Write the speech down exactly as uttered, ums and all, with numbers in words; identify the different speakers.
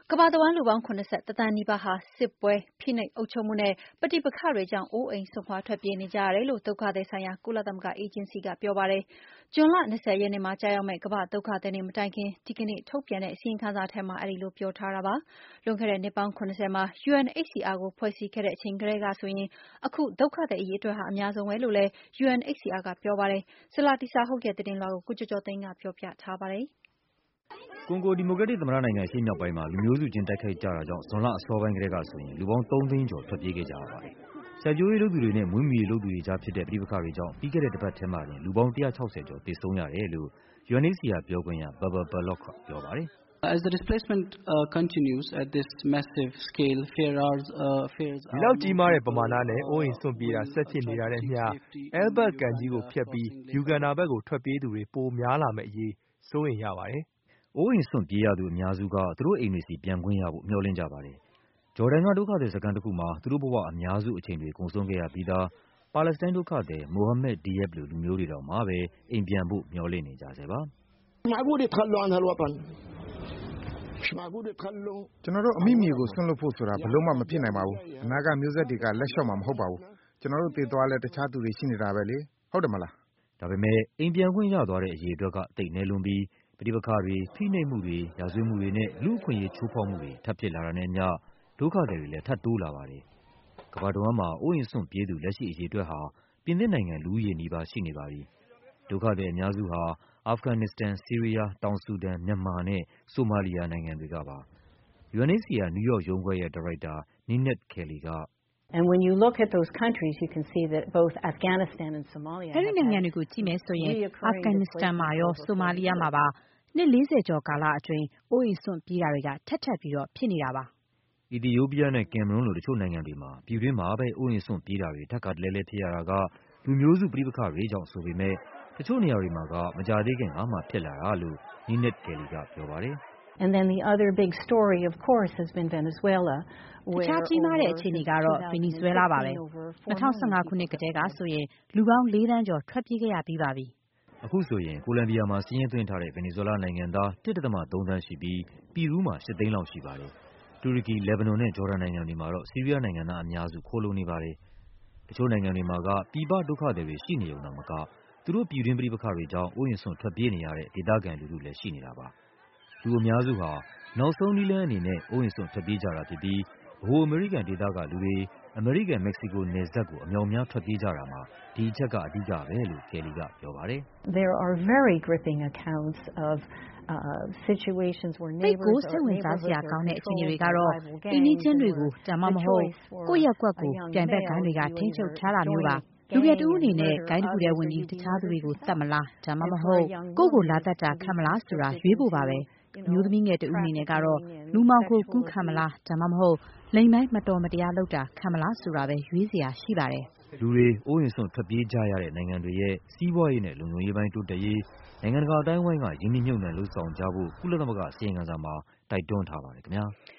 Speaker 1: ကမ္ဘာတဝန်းလူပေါင်း ၇၁ သန်းနီးပါးဟာစစ်ပွဲ၊ဖိနှိပ်အုပ်ချုပ်မှုနဲ့ပဋိပက္ခတွေကြောင့်အိုးအိမ်စွန့်ခွာထွက်ပြေးနေကြရတယ်လို့ဒုက္ခသည်ဆိုင်ရာကုလသမဂ္ဂအေဂျင်စီကပြောပါတယ်။ဇွန်လ၂၀ရက်နေ့မှာကျရောက်မယ့်ကမ္ဘာ့ဒုက္ခသည်နေ့မတိုင်ခင်ဒီကနေ့ထုတ်ပြန်တဲ့အစီရင်ခံစာထဲမှာအဲဒီလိုပြောထားတာပါ။လွန်ခဲ့တဲ့နှစ်ပေါင်း ၇၀မှာ ယူအန်အိတ်စီအာကိုဖွဲ့စည်းခဲ့တဲ့အချိန်ကတည်းကဆိုရင်အခုဒုက္ခသည်အရေအတွက်ဟာအများဆုံးပဲလို့လည်း ယူအန်အိတ်စီအာကပြောပါတယ်။ဇလာတိစာဟုတ်ရဲ့သတင်းလွှာကိုကိုကျော်ကျော်သိန်းကပြောပြထားပါတယ်။
Speaker 2: ကွန်ဂိုဒီမိုကရက်တစ်သမ္မတနိုင်ငံအရှေ့မြောက်ပိုင်းမှာလူမျိုးစုချင်းတိုက်ခိုက်ကြတာကြောင့်ဇွန်လအစောပိုင်းကတည်းကဆိုရင်လူပေါင်းသုံးသိန်းကျော်ထွက်ပြေးခဲ့ကြရပါတယ်။စိုက်ပျိုးရေးလုပ်သူတွေနဲ့မွေးမြူရေးလုပ်သူတွေကြားဖြစ်တဲ့ပဋိပက္ခတွေကြောင့်ပြီးခဲ့တဲ့တပတ်ထဲမှာတင်လူပေါင်း၁၆၀ကျော်သေဆုံးရတယ်လို့ ယူအန်အိတ်စီအာပြောခွင့်ရ Babar Baloch ကပြောပါတယ်။
Speaker 3: As the displacement uh, continues at this massive scale, fears, uh, fears
Speaker 4: ဒီလောက်ကြီးမားတဲ့ပမာဏနဲ့အိုးအိမ်စွန့်ပြေးတာဆက်ဖြစ်နေတာနဲ့မျှအဲလ်ဘတ်ကန်ကြီးကိုဖြတ်ပြီးယူဂန်ဒါဘက်ကိုထွက်ပြေးသူတွေပိုများလာမယ့်အရေးစိုးရိမ်ရပါတယ်။
Speaker 2: အိုးအိမ်စွန့်ပြေးရသူအများစုကသူတို့အိမ်တွေဆီပြန်ခွင့်ရဖို့မျှော်လင့်ကြပါတယ်။ဂျော်ဒန်ကဒုက္ခသည်စခန်းတခုမှာသူတို့ဘဝအများစုအချိန်တွေကုန်ဆုံးခဲ့ရပြီးသားပါလက်စတိုင်းဒုက္ခသည် Mohammed Diab လိုလူမျိုးတွေတောင်မှပဲအိမ်ပြန်ဖို့မျှော်လင့်နေကြဆဲပါ။
Speaker 5: “ကျနော်တို့အမိမြေကိုစွန့်လွှတ်ဖို့ဆိုတာဘယ်လို့မှမဖြစ်နိုင်ပါဘူး။အနာဂတ်မျိုးဆက်တွေကလက်လျှော့မှာမဟုတ်ပါဘူး။ကျနော်တို့သေသွားလည်းတခြားသူတွေရှိနေတာပဲလေ။ဟုတ်တယ်မလား။
Speaker 2: ” ဒါပေမဲ့အိမ်ပြန်ခွင့်ရသွားတဲ့အရေအတွက်ကသိပ်နည်းလွန်းပြီးပဋိပက္ခတွေ၊ဖိနှိပ်မှုတွေ၊ရာဇဝတ်မှုတွေနဲ့လူ့အခွင့်အရေးချိုးဖောက်မှုတွေထပ်ဖြစ်လာတာနဲ့အမျှဒုက္ခသည်တွေလည်းထပ်တိုးလာပါတယ်။ကမ္ဘာတဝန်းမှာအိုးအိမ်စွန့်ပြေးသူလက်ရှိအရေအတွက်ဟာပြင်သစ်နိုင်ငံလူဦးရေနီးပါးရှိနေပါပြီ။ဒုက္ခသည်အများစုဟာအာဖဂန်နစ္စတန်၊ဆီးရီးယား၊တောင်ဆူဒန်၊မြန်မာနဲ့ဆိုမာလီယာနိုင်ငံတွေကပါ။ ယူအန်အိတ်စီအာနယူးယောက်ရုံးခွဲရဲ့ဒါရိုက်တာ Ninette Kelly က
Speaker 6: အဲဒီနိုင်ငံတွေကိုကြည့်မယ်ဆိုရင်အာဖဂန်နစ္စတန်မှာရောဆိုမာလီယာမှာပါနှစ်လေးဆယ်ကျော်ကာလအတွင်းအိုးအိမ်စွန့်ပြေးတာတွေကထပ်ထပ်ပြီးတော့ဖြစ်နေတာပါ
Speaker 2: ။အီသီယိုးပီးယားနဲ့ကင်မရွန်းလိုတချို့နိုင်ငံတွေမှာပြည်တွင်းမှာပဲအိုးအိမ်စွန့်ပြေးတာတွေထပ်ခါတလဲလဲဖြစ်ရတာကလူမျိုးစုပဋိပက္ခတွေကြောင့်ဆိုပေမဲ့တချို့နေရာတွေမှာကမကြာသေးခင်ကမှဖြစ်လာတာလို့ Ninette Kelly ကပြောပါတယ်။
Speaker 6: “တခြားကြီးမားတဲ့အခြေအနေကတော့ဗင်နီဇွဲလားပါပဲ။၂၀၁၅ခုနှစ်ကတည်းကဆိုရင်လူပေါင်းလေးသန်းကျော်ထွက်ပြေးခဲ့ရပြီးပါပြီ။
Speaker 2: ” အခုဆိုရင်ကိုလမ်ဘီယာမှာစာရင်းသွင်းထားတဲ့ဗင်နီဇွဲလားနိုင်ငံသား ၁.၃ သန်းရှိပြီးပီရူးမှာ ၈ သိန်းလောက်ရှိပါတယ်။တူရကီ၊လက်ဘနွန်နဲ့ဂျော်ဒန်နိုင်ငံတွေမှာတော့ဆီးရီးယားနိုင်ငံသားအများစုခိုလှုံနေပါတယ်။တချို့နိုင်ငံတွေမှာကပြည်ပဒုက္ခသည်တွေရှိနေရုံသာမကသူတို့ပြည်တွင်းပဋိပက္ခတွေကြောင့်အိုးအိမ်စွန့်ထွက်ပြေးနေရတဲ့ဒေသခံလူထုလည်းရှိနေတာပါ။လူအများစုဟာနောက်ဆုံးနည်းလမ်းအနေနဲ့အိုးအိမ်စွန့်ထွက်ပြေးကြတာဖြစ်ပြီးဗဟိုအမေရိကန်ဒေသကလူတွေအမေရိကန်-မက္ကဆီကိုနယ်စပ်ကိုအမြောက်အများထွက်ပြေးကြတာမှာဒီအချက်ကအဓိကပဲလို့ Kelly ကပြောပါတယ်။
Speaker 6: “သိပ်ကိုစိတ်ဝင်စားစရာကောင်းတဲ့အခြေအနေတွေကတော့အိမ်နီးချင်းတွေကိုဒါမှမဟုတ်ကိုယ့်ရပ်ကွက်ကိုပြိုင်ဘက်ဂိုဏ်းတွေကထိန်းချုပ်ထားတာမျိုးပါ။လူငယ်တဦးအနေနဲ့ဂိုဏ်းတခုထဲဝင်ပြီးတခြားသူတွေကိုသတ်မလားဒါမှမဟုတ်ကိုယ့်ကိုလာသတ်တာခံမလားဆိုတာရွေးဖို့ပါပဲ။အမျိုးသမီးငယ်တဦးအနေနဲ့ကတော့လူမှောင်ခိုကူးခံမလားဒါမှမဟုတ်လိင်ပိုင်းမတော်မတရားလုပ်တာခံမလားဆိုတာပဲရွေးစရာရှိပါတယ်။
Speaker 2: ” လူတွေအိုးအိမ်စွန့်ထွက်ပြေးကြရတဲ့နိုင်ငံတွေရဲ့စီးပွားရေးနဲ့လုံခြုံရေးပိုင်းတိုးတက်ရေးနိုင်ငံတကာအသိုင်းအဝိုင်းကရင်းနှီးမြှုပ်နှံလုပ်ဆောင်ကြဖို့ကုလသမဂ္ဂအစီရင်ခံစာမှာတိုက်တွန်းထားပါတယ်ခင်ဗျာ။